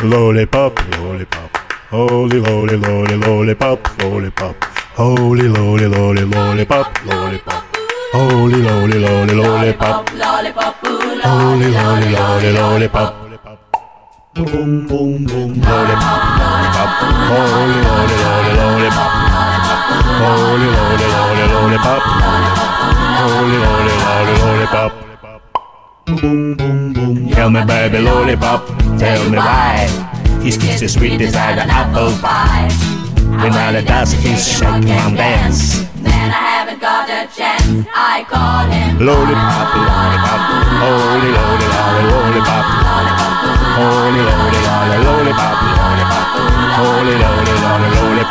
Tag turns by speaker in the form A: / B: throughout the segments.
A: Lollipop, lollipop, holy, lolly, lolly, lollipop, lollipop, holy, lolly, lolly, lollipop, lollipop, holy, lolly, lolly, lollipop, holy, lolly, lolly, lollipop. Boom, boom, boom, lollipop, lollipop, holy, lolly, lolly, lollipop, holy, lolly, lolly, lollipop, holy, lolly, lolly, lollipop. Boom, boom, boom. Tell me, baby, lollipop, tell me why his kiss is sweet as an apple pie. When all it does is shake and dance,
B: then I haven't got a chance. I call him
A: lollipop, lollipop, holy, lolly, lolly, lollipop, holy, lolly, lolly, lollipop, holy, lolly, lolly,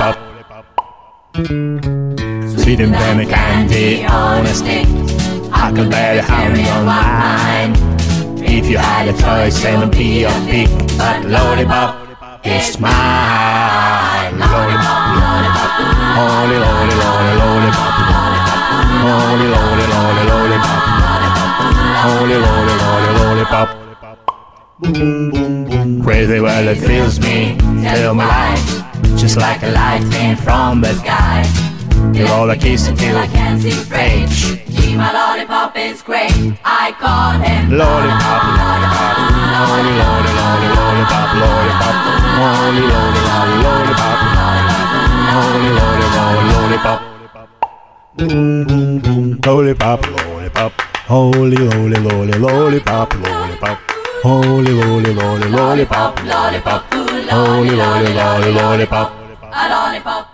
A: lollipop. Sweet and very candy on a stick, Huckleberry Hound on mine. If you had a choice, then it'd be your pick, but lollipop is mine. Lollipop, lollipop, holy, lolly, lolly, lollipop, holy, lolly, lolly, lollipop, holy, lolly, lolly, lollipop. Boom, boom, boom. Crazy well it fills me, tell me why, just like a lightning from the sky. Give all a kiss
B: till I can't see straight. Gee, my lollipop is great. I call him
A: lollipop, lollipop, holy, lolly, lolly, lollipop, lollipop, holy, lolly, lolly, lollipop, holy, lolly, lolly, lollipop. Boom, boom, boom, lollipop, lollipop, holy, lolly, lolly, lollipop, lollipop, holy, lolly, lolly, lollipop, lollipop, holy, lolly, lolly, lollipop,
B: a lollipop.